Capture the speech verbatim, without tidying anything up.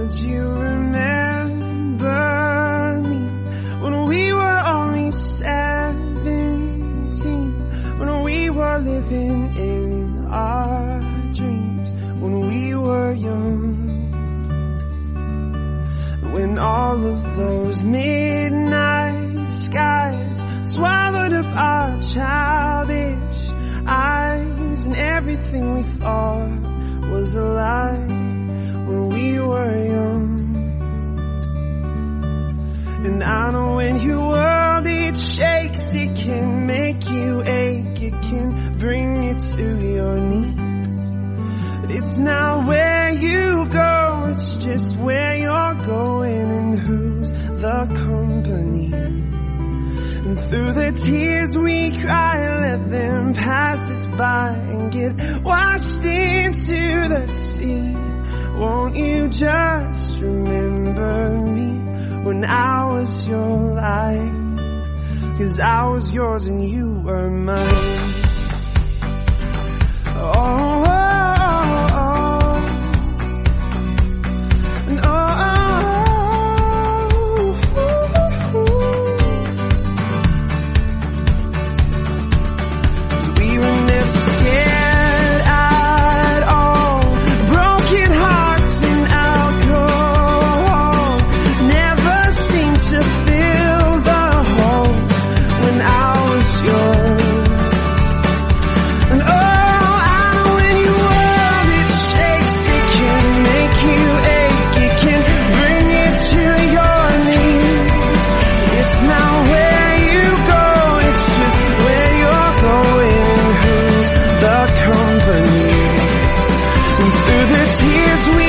Would you remember me when we were only seventeen, when we were living in our dreams, when we were young, when all of those midnight skies swallowed up our childish eyes, and everything we thought was a lie when we were young. And I know when your world it shakes, it can make you ache, it can bring you to your knees. But it's not where you go, it's just where you're going and who's the company. And through the tears we cry, let them pass us by and get washed into the sea. Won't you just remember me when I was your life? 'Cause I was yours and you were mine. Oh, oh, oh, and oh, oh, oh, we were never scared at all. Broken hearts and alcohol never seemed to fill the hole when I was yours. And oh, tears we